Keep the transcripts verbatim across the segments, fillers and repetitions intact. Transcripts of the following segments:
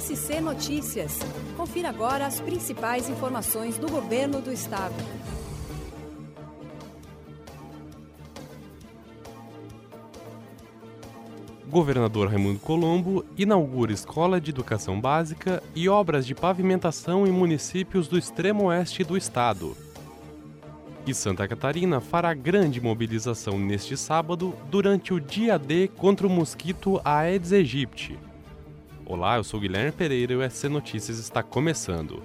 S C Notícias. Confira agora as principais informações do Governo do Estado. Governador Raimundo Colombo inaugura escola de educação básica e obras de pavimentação em municípios do extremo oeste do estado. E Santa Catarina fará grande mobilização neste sábado durante o Dia D contra o mosquito Aedes aegypti. Olá, eu sou Guilherme Pereira e o S C Notícias está começando.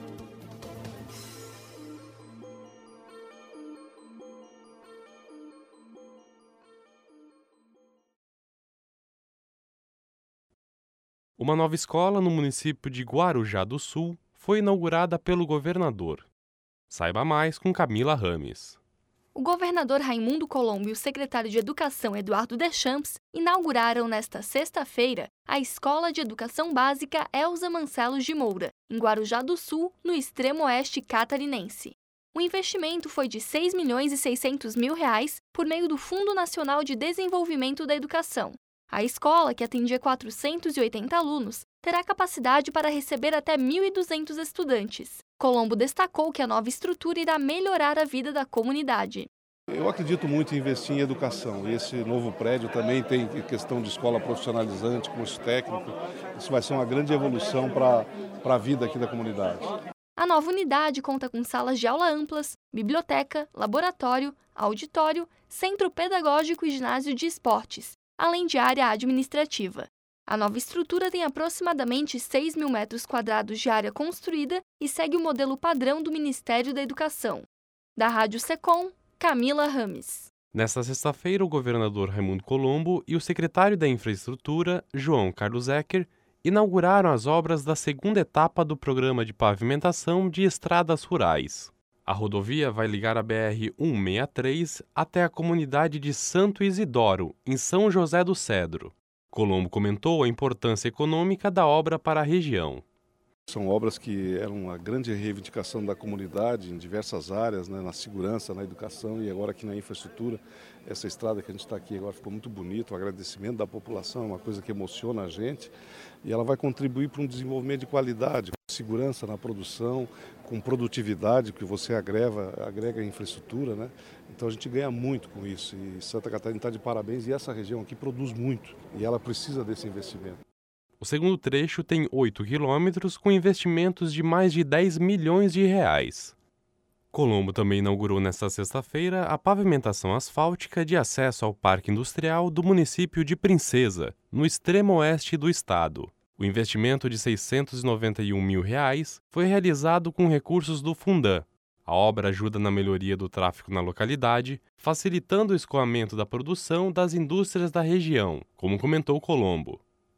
Uma nova escola no município de Guarujá do Sul foi inaugurada pelo governador. Saiba mais com Camila Rames. O governador Raimundo Colombo e o secretário de Educação Eduardo Deschamps inauguraram nesta sexta-feira a Escola de Educação Básica Elza Mancelos de Moura, em Guarujá do Sul, no extremo oeste catarinense. O investimento foi de seis milhões e seiscentos mil reais por meio do Fundo Nacional de Desenvolvimento da Educação. A escola, que atendia quatrocentos e oitenta alunos, terá capacidade para receber até mil e duzentos estudantes. Colombo destacou que a nova estrutura irá melhorar a vida da comunidade. Eu acredito muito em investir em educação e esse novo prédio também tem questão de escola profissionalizante, curso técnico. Isso vai ser uma grande evolução para para a vida aqui da comunidade. A nova unidade conta com salas de aula amplas, biblioteca, laboratório, auditório, centro pedagógico e ginásio de esportes, além de área administrativa. A nova estrutura tem aproximadamente seis mil metros quadrados de área construída e segue o modelo padrão do Ministério da Educação. Da Rádio Secom, Camila Rames. Nesta sexta-feira, o governador Raimundo Colombo e o secretário da Infraestrutura, João Carlos Ecker, inauguraram as obras da segunda etapa do programa de pavimentação de estradas rurais. A rodovia vai ligar a B R cento e sessenta e três até a comunidade de Santo Isidoro, em São José do Cedro. Colombo comentou a importância econômica da obra para a região. São obras que eram uma grande reivindicação da comunidade em diversas áreas, né, na segurança, na educação e agora aqui na infraestrutura. Essa estrada que a gente está aqui agora ficou muito bonito, o agradecimento da população é uma coisa que emociona a gente e ela vai contribuir para um desenvolvimento de qualidade, com segurança na produção, com produtividade, que você agrega, agrega a infraestrutura, né? Então a gente ganha muito com isso e Santa Catarina está de parabéns e essa região aqui produz muito e ela precisa desse investimento. O segundo trecho tem oito quilômetros com investimentos de mais de dez milhões de reais. Colombo também inaugurou nesta sexta-feira a pavimentação asfáltica de acesso ao Parque Industrial do município de Princesa, no extremo oeste do estado. O investimento de seiscentos e noventa e um mil reais foi realizado com recursos do Fundan. A obra ajuda na melhoria do tráfego na localidade, facilitando o escoamento da produção das indústrias da região, como comentou Colombo.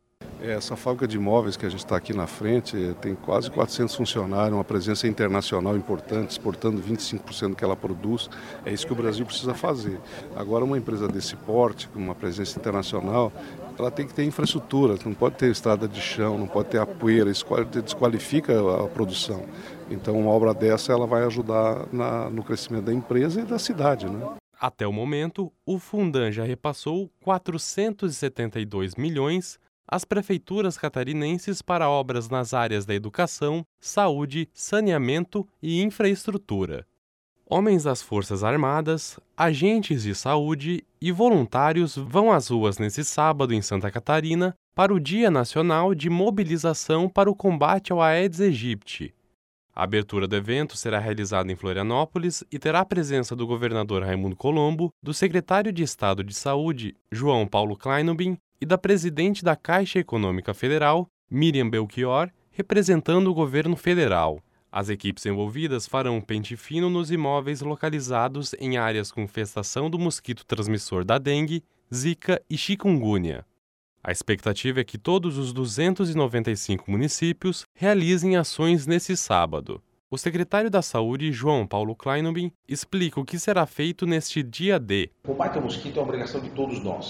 Essa fábrica de imóveis que a gente está aqui na frente tem quase quatrocentos funcionários, uma presença internacional importante, exportando vinte e cinco por cento do que ela produz. É isso que o Brasil precisa fazer. Agora, uma empresa desse porte, com uma presença internacional, ela tem que ter infraestrutura, não pode ter estrada de chão, não pode ter a poeira, isso desqualifica a produção. Então, uma obra dessa ela vai ajudar na, no crescimento da empresa e da cidade, né? Até o momento, o Fundan já repassou quatrocentos e setenta e dois milhões às prefeituras catarinenses para obras nas áreas da educação, saúde, saneamento e infraestrutura. Homens das Forças Armadas, agentes de saúde e voluntários vão às ruas nesse sábado em Santa Catarina para o Dia Nacional de Mobilização para o Combate ao Aedes aegypti. A abertura do evento será realizada em Florianópolis e terá a presença do governador Raimundo Colombo, do secretário de Estado de Saúde, João Paulo Kleinubin, e da presidente da Caixa Econômica Federal, Miriam Belchior, representando o governo federal. As equipes envolvidas farão um pente fino nos imóveis localizados em áreas com infestação do mosquito transmissor da dengue, zika e chikungunya. A expectativa é que todos os duzentos e noventa e cinco municípios realizem ações nesse sábado. O secretário da Saúde, João Paulo Kleinubin, explica o que será feito neste dia D. O combate ao mosquito é uma obrigação de todos nós.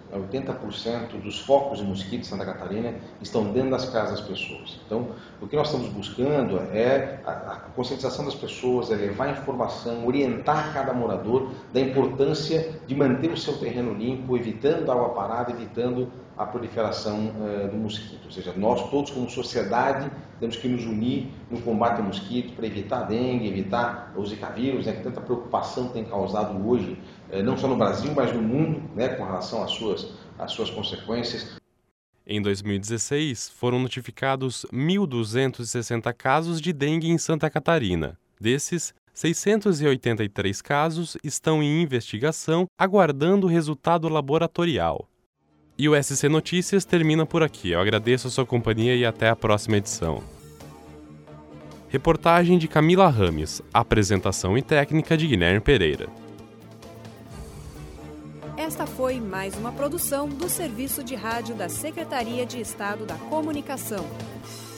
oitenta por cento dos focos de mosquito em Santa Catarina estão dentro das casas das pessoas. Então, o que nós estamos buscando é a, a conscientização das pessoas, é levar informação, orientar cada morador da importância de manter o seu terreno limpo, evitando água parada, evitando a proliferação uh, do mosquito. Ou seja, nós todos como sociedade temos que nos unir no combate ao mosquito para evitar a dengue, evitar o zika vírus, né, que tanta preocupação tem causado hoje, uh, não só no Brasil, mas no mundo, né, com relação às suas, às suas consequências. Em dois mil e dezesseis, foram notificados mil duzentos e sessenta casos de dengue em Santa Catarina. Desses, seiscentos e oitenta e três casos estão em investigação, aguardando o resultado laboratorial. E o S C Notícias termina por aqui. Eu agradeço a sua companhia e até a próxima edição. Reportagem de Camila Rames. Apresentação e técnica de Guilherme Pereira. Esta foi mais uma produção do Serviço de Rádio da Secretaria de Estado da Comunicação.